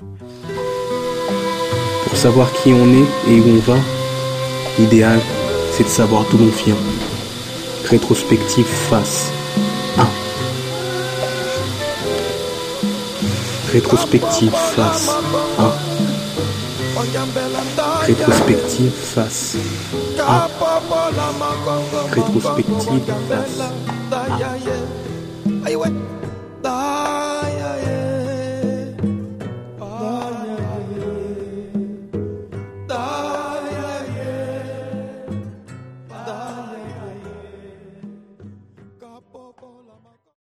Pour savoir qui on est et où on va, l'idéal, c'est de savoir d'où l'on vient. Rétrospective face 1. Rétrospective face 1. Rétrospective face 1. Rétrospective face 1.